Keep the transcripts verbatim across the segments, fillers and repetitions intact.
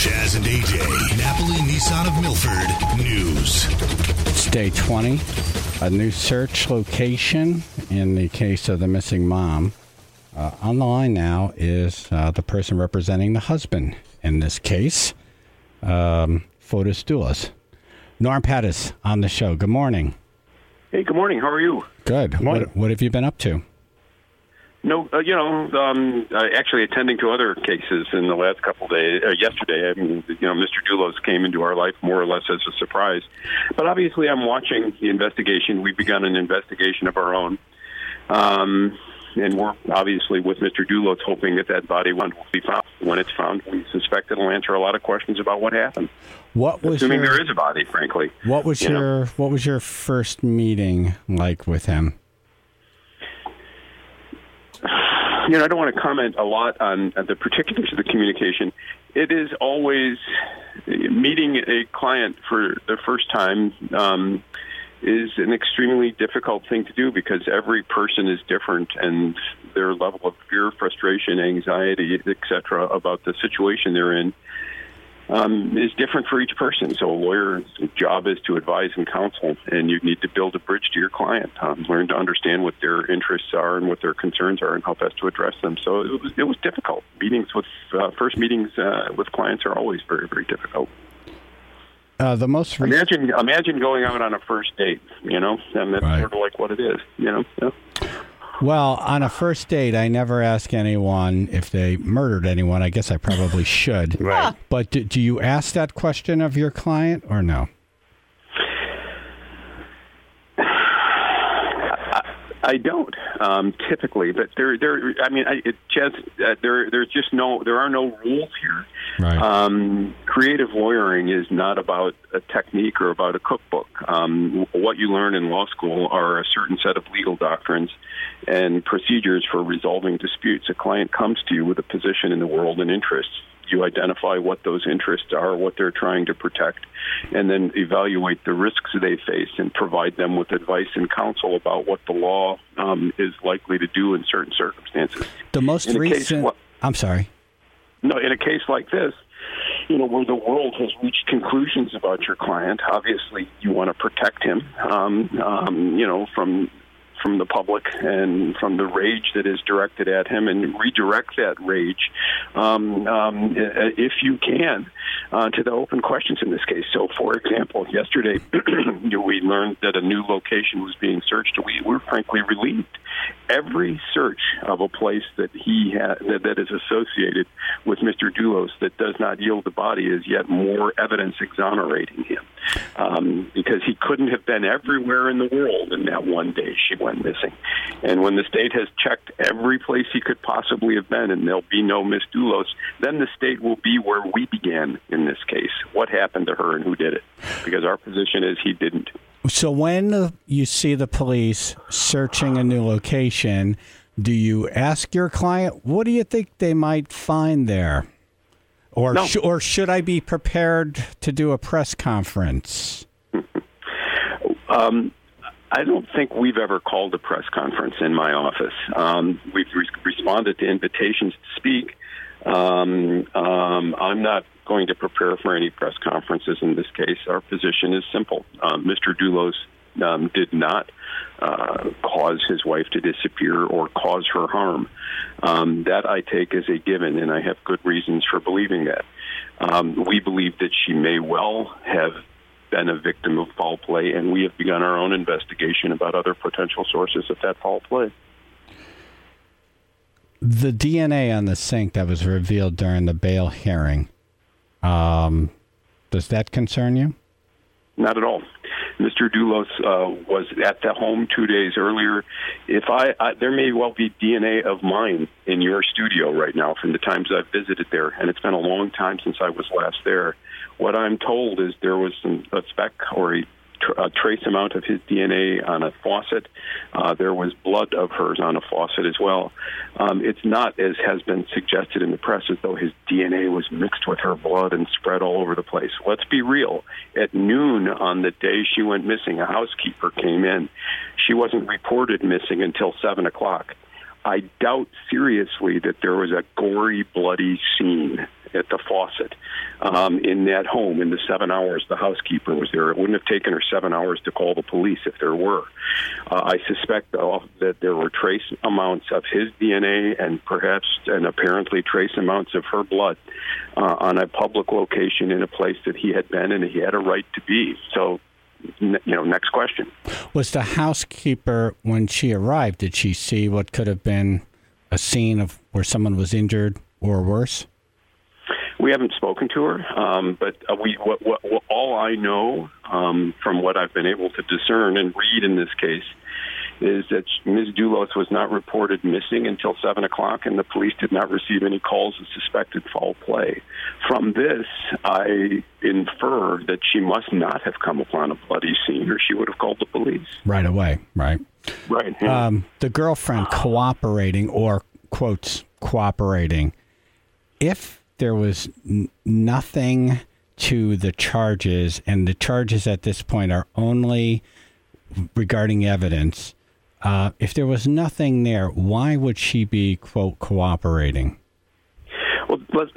Chaz and A J, Napoli Nissan of Milford News. It's day twenty. A new search location in the case of the missing mom. Uh, on the line now is uh, the person representing the husband in this case, um, Fotis Doulos. Norm Pattis on the show. Good morning. Hey, good morning. How are you? Good. What, what have you been up to? No, uh, you know, um, uh, actually attending to other cases in the last couple of days. Uh, yesterday, I mean, you know, Mister Doulos came into our life more or less as a surprise. But obviously, I'm watching the investigation. We've begun an investigation of our own. Um, and we're obviously, with Mister Doulos, hoping that that body will be found. When it's found, we suspect it'll answer a lot of questions about what happened. What was Assuming your, there is a body, frankly. What was you your know? What was your first meeting like with him? You know, I don't want to comment a lot on the particulars of the communication. It is always meeting a client for the first time um, is an extremely difficult thing to do because every person is different and their level of fear, frustration, anxiety, et cetera, about the situation they're in um, is different for each person. So a lawyer's job is to advise and counsel, and you need to build a bridge to your client, um, learn to understand what their interests are and what their concerns are and how best to address them. So it was, it was difficult. Meetings with, uh, first meetings uh, with clients are always very, very difficult. Uh, the most re- imagine, imagine going out on a first date, you know, and that's right. sort of like what it is, you know. Yeah. Well, on a first date, I never ask anyone if they murdered anyone. I guess I probably should. Right. But do, do you ask that question of your client or no? I don't um, typically, but there, there. I mean, I, it just uh, there. There's just no. There are no rules here. Right. Um, creative lawyering is not about a technique or about a cookbook. Um, what you learn in law school are a certain set of legal doctrines and procedures for resolving disputes. A client comes to you with a position in the world and interests. You identify what those interests are, what they're trying to protect, and then evaluate the risks they face and provide them with advice and counsel about what the law um, is likely to do in certain circumstances. The most in recent... Case, I'm sorry. No, in a case like this, you know, where the world has reached conclusions about your client, obviously you want to protect him, um, um, you know, from... from the public and from the rage that is directed at him, and redirect that rage, um, um, if you can, uh, to the open questions in this case. So, for example, yesterday we learned that a new location was being searched. We were frankly relieved. Every search of a place that he ha- that, that is associated with Mister Doulos that does not yield the body is yet more evidence exonerating him, um, because he couldn't have been everywhere in the world in that one day she went missing. And when the state has checked every place he could possibly have been and there'll be no Miss Doulos, then the state will be where we began in this case. What happened to her and who did it? Because our position is he didn't. So when you see the police searching a new location, do you ask your client, what do you think they might find there? Or, no. sh- or should I be prepared to do a press conference? um, I don't think we've ever called a press conference in my office. Um, we've re- responded to invitations to speak. Um, um, I'm not going to prepare for any press conferences in this case. Our position is simple. Um, Mister Doulos um, did not uh, cause his wife to disappear or cause her harm. Um, that I take as a given, and I have good reasons for believing that. Um, we believe that she may well have been a victim of foul play, and we have begun our own investigation about other potential sources of that foul play. The D N A on the sink that was revealed during the bail hearing, um, does that concern you? Not at all. Mister Doulos uh, was at the home two days earlier. If I, I, there may well be D N A of mine in your studio right now from the times I've visited there, and it's been a long time since I was last there. What I'm told is there was some, a speck or a, tr- a trace amount of his D N A on a faucet. Uh, there was blood of hers on a faucet as well. Um, it's not, as has been suggested in the press, as though his D N A was mixed with her blood and spread all over the place. Let's be real. At noon on the day she went missing, a housekeeper came in. She wasn't reported missing until seven o'clock. I doubt seriously that there was a gory, bloody scene at the faucet um, in that home in the seven hours the housekeeper was there. It wouldn't have taken her seven hours to call the police if there were. Uh, I suspect, though, that there were trace amounts of his D N A and perhaps and apparently trace amounts of her blood uh, on a public location in a place that he had been and he had a right to be. So, you know, next question. Was the housekeeper, when she arrived, did she see what could have been a scene of where someone was injured or worse? We haven't spoken to her, um, but uh, we what, what, what, all I know um, from what I've been able to discern and read in this case is that Miz Doulos was not reported missing until seven o'clock, and the police did not receive any calls of suspected foul play. From this, I infer that she must not have come upon a bloody scene, or she would have called the police. Right away, right? Right. Yeah. Um, the girlfriend cooperating, or, quotes, cooperating, if there was n- nothing to the charges, and the charges at this point are only regarding evidence, Uh, if there was nothing there, why would she be, quote, cooperating? Well, let's,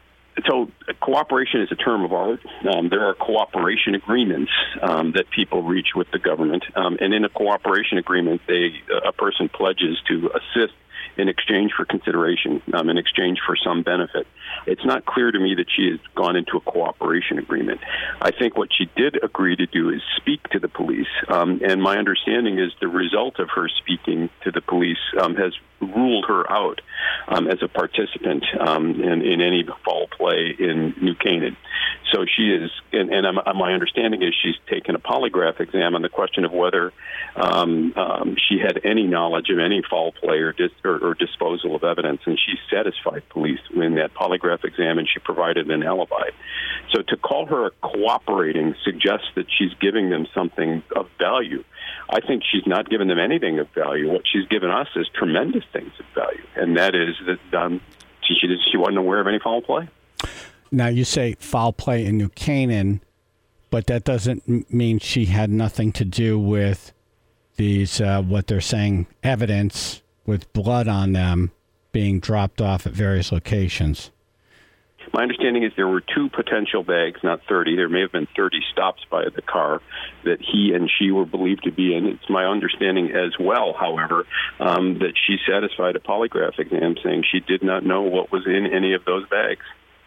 so cooperation is a term of art. Um, there are cooperation agreements um, that people reach with the government. Um, and in a cooperation agreement, they a person pledges to assist in exchange for consideration, um, in exchange for some benefit. It's not clear to me that she has gone into a cooperation agreement. I think what she did agree to do is speak to the police, um, and my understanding is the result of her speaking to the police um, has ruled her out um, as a participant um, in, in any foul play in New Canaan. So she is, and, and I'm, my understanding is she's taken a polygraph exam on the question of whether um, um, she had any knowledge of any foul play or, dis, or, or disposal of evidence, and she satisfied police in that polygraph exam, and she provided an alibi. So to call her cooperating suggests that she's giving them something of value. I think she's not given them anything of value. What she's given us is tremendous things of value, and that is that um, she, she wasn't aware of any foul play. Now, you say foul play in New Canaan, but that doesn't m- mean she had nothing to do with these, uh, what they're saying, evidence with blood on them being dropped off at various locations. My understanding is there were two potential bags, not thirty. There may have been thirty stops by the car that he and she were believed to be in. It's my understanding as well, however, um, that she satisfied a polygraph exam saying she did not know what was in any of those bags.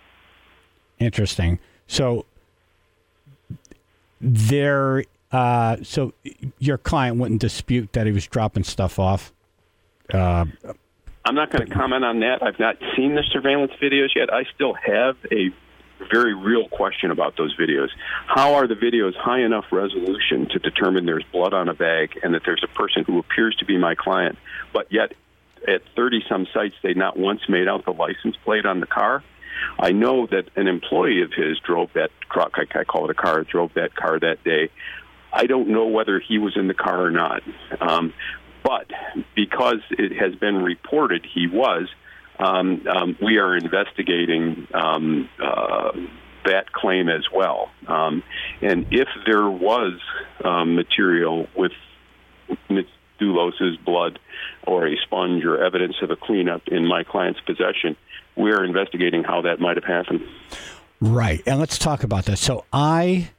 Interesting. So there, uh, so your client wouldn't dispute that he was dropping stuff off. Uh, I'm not going to comment on that. I've not seen the surveillance videos yet. I still have a very real question about those videos. How are the videos high enough resolution to determine there's blood on a bag and that there's a person who appears to be my client, but yet at thirty-some sites they not once made out the license plate on the car? I know that an employee of his drove that truck, I call it a car, drove that car that day. I don't know whether he was in the car or not. Um, but because it has been reported he was, um, um, we are investigating um, uh, that claim as well. Um, and if there was um, material with Miz Doulos' blood or a sponge or evidence of a cleanup in my client's possession, we're investigating how that might have happened. Right. And let's talk about that. So I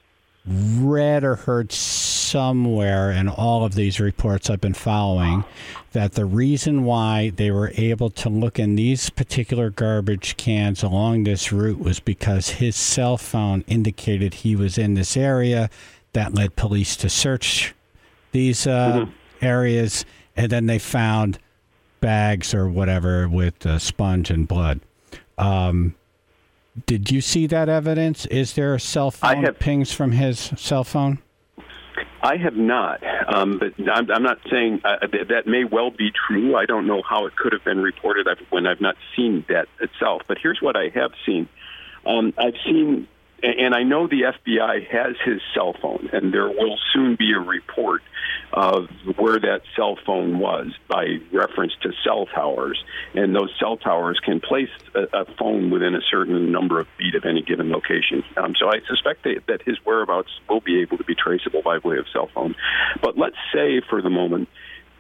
read or heard somewhere in all of these reports I've been following that the reason why they were able to look in these particular garbage cans along this route was because his cell phone indicated he was in this area. That led police to search these uh, mm-hmm. areas, and then they found bags or whatever with uh, sponge and blood. Um, did you see that evidence? Is there a cell phone have, pings from his cell phone? I have not, um, but I'm, I'm not saying uh, that, that may well be true. I don't know how it could have been reported when I've not seen that itself. But here's what I have seen. Um, I've seen, and I know the F B I has his cell phone, and there will soon be a report of where that cell phone was by reference to cell towers. And those cell towers can place a, a phone within a certain number of feet of any given location. Um, so I suspect that, that his whereabouts will be able to be traceable by way of cell phone. But let's say for the moment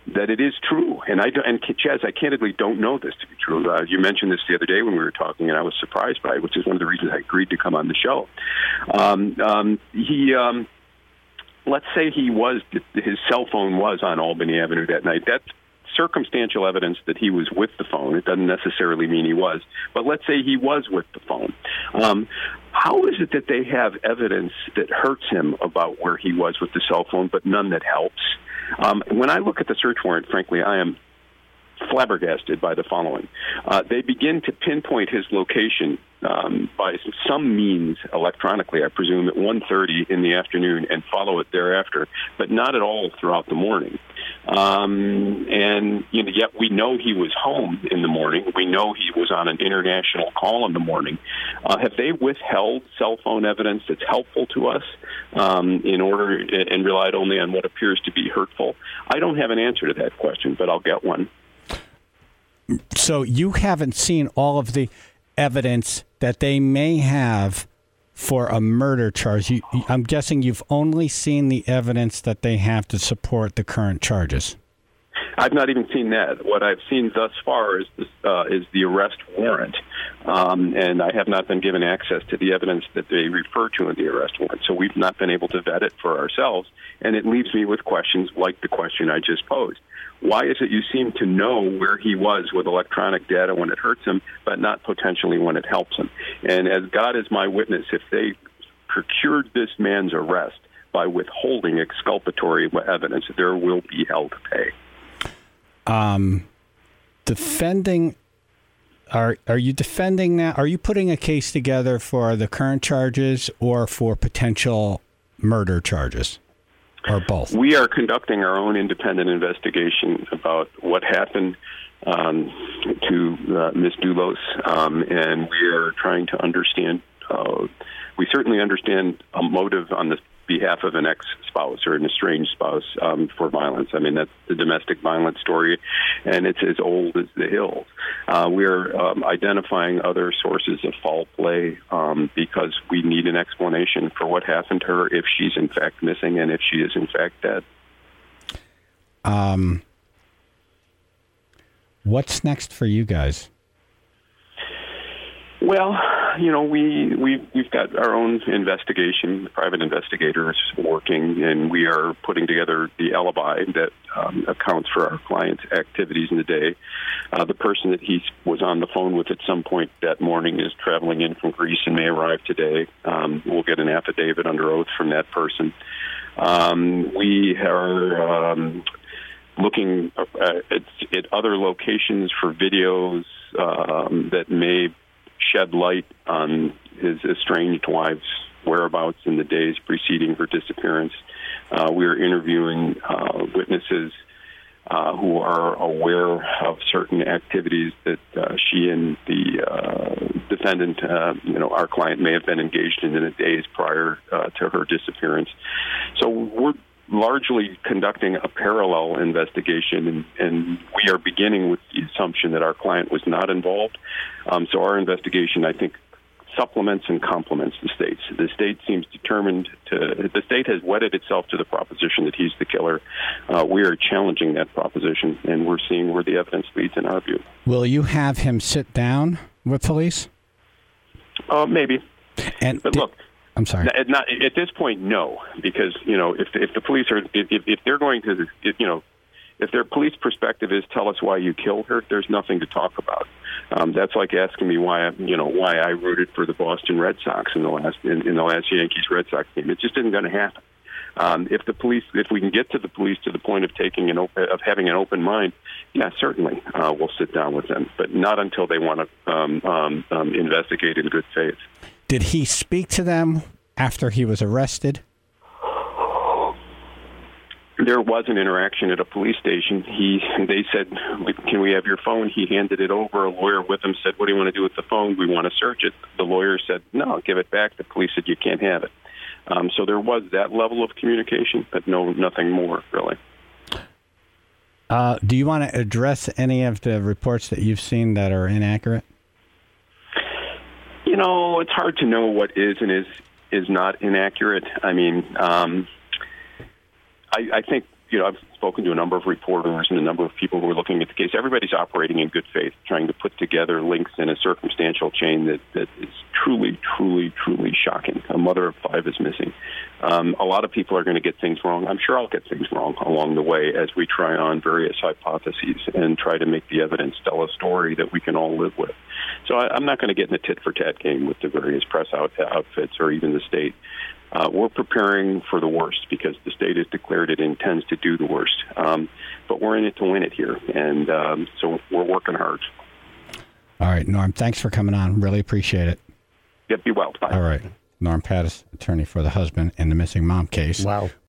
that it is true. And I do, and Chaz, I candidly don't know this to be true. Uh, you mentioned this the other day when we were talking, and I was surprised by it, which is one of the reasons I agreed to come on the show. Um, um, he, um, let's say he was, his cell phone was on Albany Avenue that night. That's circumstantial evidence that he was with the phone. It doesn't necessarily mean he was, but let's say he was with the phone. Um, how is it that they have evidence that hurts him about where he was with the cell phone, but none that helps? Um, when I look at the search warrant, frankly, I am flabbergasted by the following. Uh, they begin to pinpoint his location um, by some means electronically, I presume, at one thirty in the afternoon and follow it thereafter, but not at all throughout the morning. Um, and you know, yet we know he was home in the morning. We know he was on an international call in the morning. Uh, have they withheld cell phone evidence that's helpful to us um, in order and relied only on what appears to be hurtful? I don't have an answer to that question, but I'll get one. So you haven't seen all of the evidence that they may have for a murder charge. You, I'm guessing you've only seen the evidence that they have to support the current charges. I've not even seen that. What I've seen thus far is this, uh, is the arrest warrant, um, and I have not been given access to the evidence that they refer to in the arrest warrant. So we've not been able to vet it for ourselves, and it leaves me with questions like the question I just posed. Why is it you seem to know where he was with electronic data when it hurts him, but not potentially when it helps him? And as God is my witness, if they procured this man's arrest by withholding exculpatory evidence, there will be hell to pay. Um, defending, are are you defending now? Are you putting a case together for the current charges or for potential murder charges, or both? We are conducting our own independent investigation about what happened um, to uh, Miz Dulos, um, and we are trying to understand. Uh, we certainly understand a motive on the behalf of an ex-spouse or an estranged spouse um, for violence. I mean, that's the domestic violence story, and it's as old as the hills. Uh, we're um, identifying other sources of foul play um, because we need an explanation for what happened to her if she's in fact missing and if she is in fact dead. Um, what's next for you guys? Well, you know, we, we, we've got our own investigation, private investigators working, and we are putting together the alibi that um, accounts for our client's activities in the day. Uh, the person that he was on the phone with at some point that morning is traveling in from Greece and may arrive today. Um, we'll get an affidavit under oath from that person. Um, we are um, looking at, at other locations for videos um, that may shed light on his estranged wife's whereabouts in the days preceding her disappearance. Uh, we are interviewing uh, witnesses uh, who are aware of certain activities that uh, she and the uh, defendant, uh, you know, our client, may have been engaged in in the days prior uh, to her disappearance. So we're largely conducting a parallel investigation, and, and we are beginning with the assumption that our client was not involved. Um, so our investigation, I think, supplements and complements the state's. The state seems determined to, the state has wedded itself to the proposition that he's the killer. Uh, we are challenging that proposition, and we're seeing where the evidence leads in our view. Will you have him sit down with police? Uh, maybe. And but did- look, I'm sorry. At, not, at this point, no, because, you know, if if the police are, if, if they're going to, if, you know, if their police perspective is tell us why you killed her, there's nothing to talk about. Um, that's like asking me why, I, you know, why I rooted for the Boston Red Sox in the last in, in the last Yankees Red Sox game. It just isn't going to happen. Um, if the police, if we can get to the police to the point of taking an open, of having an open mind, yeah, certainly uh, we'll sit down with them, but not until they want to um, um, um, investigate in good faith. Did he speak to them after he was arrested? There was an interaction at a police station. He, they said, "Can we have your phone?" He handed it over. A lawyer with him said, "What do you want to do with the phone? We want to search it." The lawyer said, "No, give it back." The police said, "You can't have it." Um, so there was that level of communication, but no, nothing more, really. Uh, do you want to address any of the reports that you've seen that are inaccurate? You know, it's hard to know what is and is is not inaccurate. I mean, um, I, I think you know, I've spoken to a number of reporters and a number of people who are looking at the case. Everybody's operating in good faith, trying to put together links in a circumstantial chain that, that is truly, truly, truly shocking. A mother of five is missing. Um, a lot of people are going to get things wrong. I'm sure I'll get things wrong along the way as we try on various hypotheses and try to make the evidence tell a story that we can all live with. So I, I'm not going to get in a tit-for-tat game with the various press out, outfits or even the state. Uh, we're preparing for the worst because the state has declared it intends to do the worst. Um, but we're in it to win it here, and um, so we're working hard. All right, Norm, thanks for coming on. Really appreciate it. Yep, be well. Bye. All right. Norm Pattis, attorney for the husband in the missing mom case. Wow.